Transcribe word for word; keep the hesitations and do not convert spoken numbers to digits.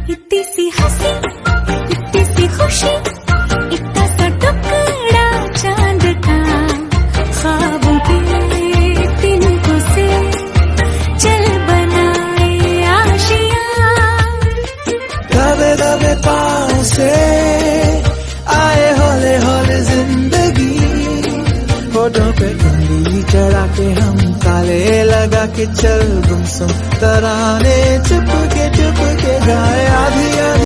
इतनी सी हंसी, इतनी सी खुशी, इतना सा टुकड़ा चांद का, ख्वाबों के तिनकों से चल बनाए आशियां। दबे दबे पाँव से आए हौले हौले जिंदगी, होठों पे उंगली चढ़ा के हम ताले लगा के चल गुमसुम तराने चुप के चुप के गाए आधी आधी।